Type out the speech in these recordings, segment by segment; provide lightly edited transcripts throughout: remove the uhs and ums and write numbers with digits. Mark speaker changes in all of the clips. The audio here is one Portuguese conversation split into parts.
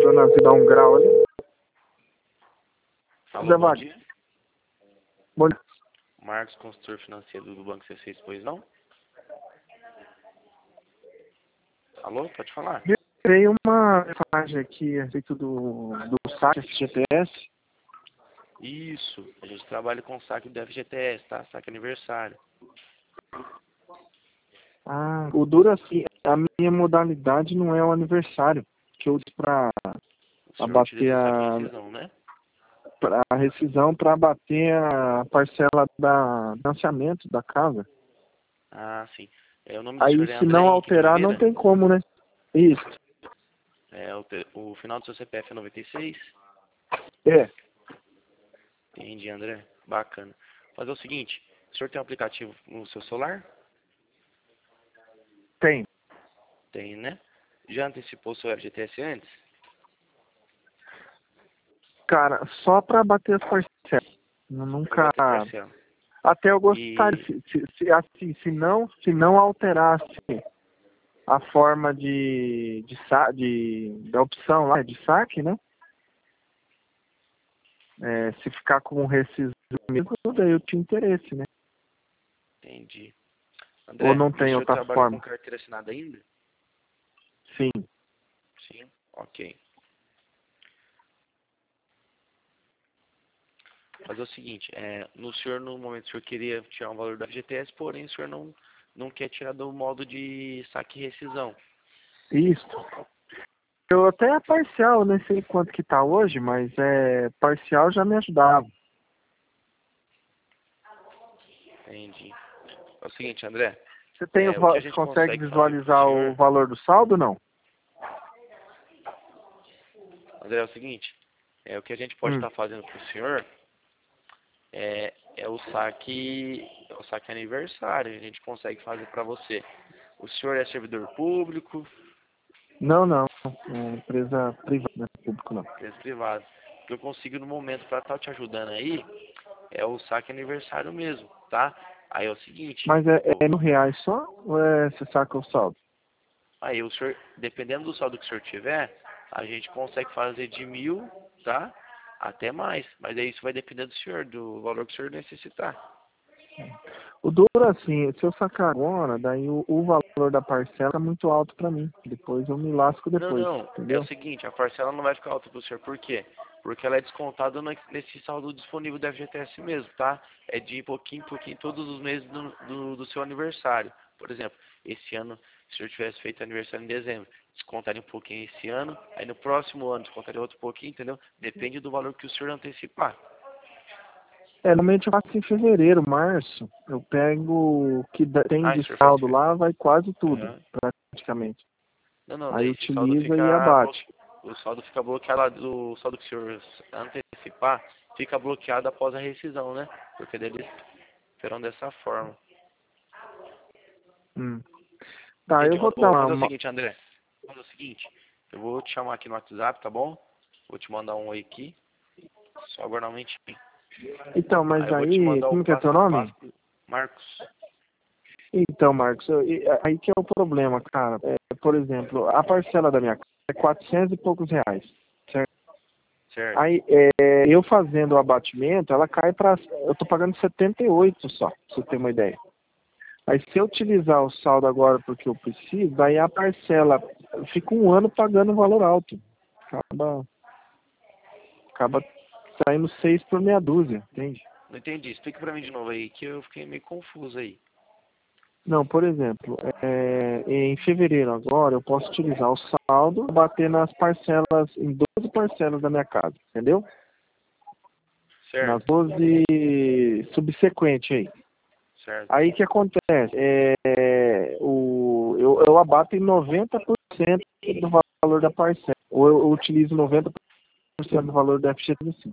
Speaker 1: Dona Zé dá um grau ali.
Speaker 2: Alô, bom dia.
Speaker 1: Bom dia.
Speaker 2: Marcos, consultor financeiro do Banco C6, pois não? Alô, pode falar?
Speaker 1: Veio uma mensagem aqui a respeito do saque FGTS.
Speaker 2: Isso, a gente trabalha com saque do FGTS, tá? Saque aniversário.
Speaker 1: Ah, o duro assim, a minha modalidade não é o aniversário, que eu uso para
Speaker 2: O senhor
Speaker 1: abater
Speaker 2: utiliza saque rescisão, né?
Speaker 1: a rescisão para abater a parcela da financiamento da casa.
Speaker 2: Ah, sim. O nome do
Speaker 1: Aí
Speaker 2: senhor é
Speaker 1: se
Speaker 2: André
Speaker 1: não
Speaker 2: Henrique de
Speaker 1: alterar não
Speaker 2: Oliveira?
Speaker 1: tem como, né? Isso.
Speaker 2: O final do seu CPF é 96?
Speaker 1: É.
Speaker 2: Entendi, André. Bacana. Fazer o seguinte, o senhor tem um aplicativo no seu celular?
Speaker 1: Tem.
Speaker 2: Tem, né? Já antecipou o seu FGTS antes?
Speaker 1: Cara, só para abater as parcelas. Nunca.
Speaker 2: Pra bater parcela.
Speaker 1: Até eu gostaria,
Speaker 2: E...
Speaker 1: assim, se não alterasse a forma da opção lá de saque, né? Se ficar com rescisão mesmo, daí eu tinha interesse, né?
Speaker 2: Entendi.
Speaker 1: Ou
Speaker 2: André,
Speaker 1: não
Speaker 2: e o
Speaker 1: tem
Speaker 2: senhor
Speaker 1: outra
Speaker 2: trabalha com
Speaker 1: forma?
Speaker 2: carteira assinada ainda?
Speaker 1: Sim.
Speaker 2: Sim. Ok. Fazer o seguinte, no senhor, no momento, o senhor queria tirar um valor da FGTS, porém o senhor não quer tirar do modo de saque e rescisão.
Speaker 1: Isso. Eu até parcial, nem sei quanto que tá hoje, mas parcial já me ajudava.
Speaker 2: Entendi. É o seguinte, André,
Speaker 1: Você tem
Speaker 2: o que a
Speaker 1: você
Speaker 2: gente
Speaker 1: consegue
Speaker 2: consegue fazer para o
Speaker 1: visualizar o
Speaker 2: senhor,
Speaker 1: valor do saldo, não?
Speaker 2: André, é o seguinte, o que a gente pode estar fazendo para o senhor é o saque aniversário, a gente consegue fazer para você. O senhor é servidor público,
Speaker 1: Não, não. Empresa privada, não é público, não.
Speaker 2: empresa privada. O que eu consigo no momento para estar te ajudando aí é o saque aniversário mesmo, tá? Aí é o seguinte,
Speaker 1: Mas é no reais só ou você saca o saldo?
Speaker 2: aí o senhor, dependendo do saldo que o senhor tiver, a gente consegue fazer de 1.000, tá? Até mais. Mas aí isso vai depender do senhor, do valor que o senhor necessitar.
Speaker 1: O duro, assim, se eu sacar agora, daí o valor da parcela é muito alto pra mim. Depois eu me lasco depois,
Speaker 2: Não. É o
Speaker 1: entendeu?
Speaker 2: seguinte, a parcela não vai ficar alta pro senhor. Por quê? Porque ela é descontada nesse saldo disponível da FGTS mesmo, tá? É de pouquinho em pouquinho todos os meses do seu aniversário. Por exemplo, esse ano, se o senhor tivesse feito aniversário em dezembro, descontaria um pouquinho esse ano, aí no próximo ano descontaria outro pouquinho, entendeu? Depende do valor que o senhor antecipar.
Speaker 1: Normalmente eu faço em fevereiro, março. Eu pego o que tem
Speaker 2: Ah,
Speaker 1: de
Speaker 2: o senhor faz...
Speaker 1: saldo lá, vai quase tudo,
Speaker 2: Aham.
Speaker 1: praticamente.
Speaker 2: Não,
Speaker 1: Aí
Speaker 2: daí esse saldo
Speaker 1: utiliza e
Speaker 2: fica
Speaker 1: abate.
Speaker 2: o saldo fica bloqueado, o saldo que o senhor antecipar fica bloqueado após a rescisão, né? Porque eles terão dessa forma.
Speaker 1: Hum. Tá, eu
Speaker 2: Entendi.
Speaker 1: vou dar
Speaker 2: Vou fazer o
Speaker 1: uma...
Speaker 2: seguinte, André. Vou fazer o seguinte, eu vou te chamar aqui no WhatsApp, tá bom? Vou te mandar um oi aqui, só aguardar um momentinho.
Speaker 1: Então,
Speaker 2: Aí
Speaker 1: mas
Speaker 2: eu vou te
Speaker 1: aí,
Speaker 2: mandar o
Speaker 1: como que é teu
Speaker 2: passo a
Speaker 1: nome?
Speaker 2: passo. Marcos,
Speaker 1: Então, Marcos, aí que é o problema, cara. Por exemplo, a parcela da minha casa é 400 e poucos reais, certo?
Speaker 2: certo?
Speaker 1: Aí, eu fazendo o abatimento, ela cai para... Eu tô pagando 78 só, pra você ter uma ideia. Aí, se eu utilizar o saldo agora porque eu preciso, daí a parcela fica um ano pagando um valor alto. Acaba saindo 6 por meia dúzia, entende?
Speaker 2: Não entendi. Explica pra mim de novo aí, que eu fiquei meio confuso aí.
Speaker 1: Não, por exemplo, em fevereiro agora eu posso utilizar o saldo, bater nas parcelas, em 12 parcelas da minha casa, entendeu? Nas
Speaker 2: Certo,
Speaker 1: 12 subsequentes aí.
Speaker 2: certo.
Speaker 1: Aí o que acontece? Eu abato em 90% do valor da parcela. Ou eu utilizo 90% do valor da FGTS.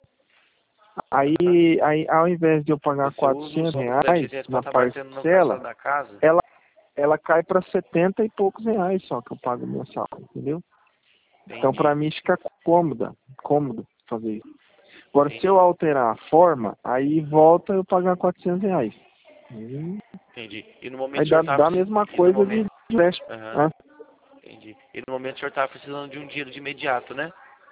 Speaker 1: Aí, ao invés de eu pagar
Speaker 2: Você usa o saldo do
Speaker 1: R$ 400
Speaker 2: FGTS pra
Speaker 1: na
Speaker 2: estar batendo na parcela
Speaker 1: parcela,
Speaker 2: da casa?
Speaker 1: ela cai para 70 e poucos reais só que eu pago mensal, entendeu? Então, para
Speaker 2: Entendi,
Speaker 1: mim, fica cômodo fazer isso. Agora, se eu
Speaker 2: entendi,
Speaker 1: alterar a forma, aí volta eu pagar R$ 400.
Speaker 2: entendi. E no momento
Speaker 1: Aí
Speaker 2: o senhor
Speaker 1: dá
Speaker 2: tava
Speaker 1: a mesma
Speaker 2: e no
Speaker 1: coisa de
Speaker 2: momento,
Speaker 1: empréstimo.
Speaker 2: aham,
Speaker 1: Né?
Speaker 2: entendi. E no momento o senhor tava precisando de um dinheiro de imediato, né?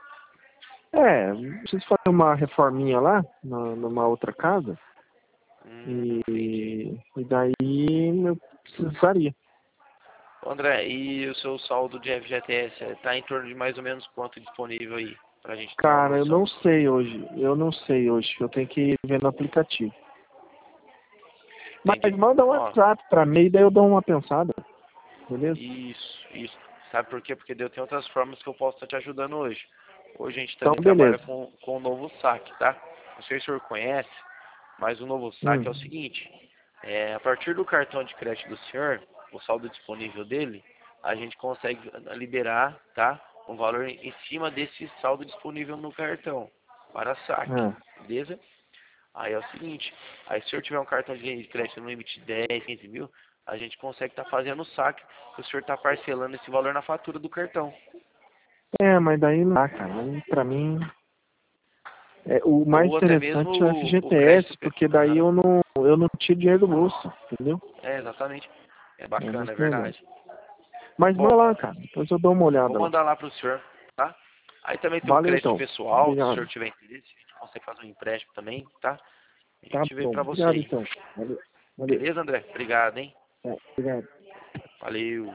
Speaker 1: Preciso fazer uma reforminha lá, numa outra casa,
Speaker 2: Entendi.
Speaker 1: e daí eu precisaria.
Speaker 2: André, e o seu saldo de FGTS está em torno de mais ou menos quanto disponível aí? Pra gente ter uma
Speaker 1: Cara, eu
Speaker 2: noção.
Speaker 1: não sei hoje, eu tenho que ver no aplicativo. Mas
Speaker 2: Entendi.
Speaker 1: manda um
Speaker 2: Ó,
Speaker 1: WhatsApp pra mim e daí eu dou uma pensada, beleza?
Speaker 2: isso. Sabe por quê? Porque eu tenho outras formas que eu posso estar te ajudando hoje. Hoje a gente
Speaker 1: Então,
Speaker 2: também trabalha
Speaker 1: beleza.
Speaker 2: com o novo saque, tá? Não sei se o senhor conhece, mas o novo saque é o
Speaker 1: Hum,
Speaker 2: seguinte. A partir do cartão de crédito do senhor, o saldo disponível dele, a gente consegue liberar, tá? Um valor em cima desse saldo disponível no cartão para saque,
Speaker 1: é.
Speaker 2: beleza? Aí é o seguinte, aí se o senhor tiver um cartão de crédito no limite de 10, 15 mil, a gente consegue estar fazendo o saque, e o senhor está parcelando esse valor na fatura do cartão.
Speaker 1: Mas daí não dá, cara. Aí, pra mim, o mais
Speaker 2: Ou até mesmo
Speaker 1: interessante é o
Speaker 2: o crédito.
Speaker 1: FGTS, porque daí eu não tiro dinheiro do bolso, entendeu?
Speaker 2: Exatamente. É
Speaker 1: É
Speaker 2: bacana, é
Speaker 1: muito melhor.
Speaker 2: verdade.
Speaker 1: Mas
Speaker 2: Bom,
Speaker 1: manda lá, cara. Depois eu dou uma
Speaker 2: vou
Speaker 1: olhada lá.
Speaker 2: mandar lá para o senhor, tá? Aí também tem o
Speaker 1: Valeu,
Speaker 2: crédito
Speaker 1: então.
Speaker 2: pessoal, se o senhor
Speaker 1: Obrigado.
Speaker 2: tiver interesse, a gente consegue fazer um empréstimo também, tá? A
Speaker 1: Tá
Speaker 2: gente vê
Speaker 1: bom.
Speaker 2: para você
Speaker 1: Obrigado,
Speaker 2: aí.
Speaker 1: então. Valeu. Valeu.
Speaker 2: Beleza, André? Obrigado, hein?
Speaker 1: Obrigado.
Speaker 2: Valeu.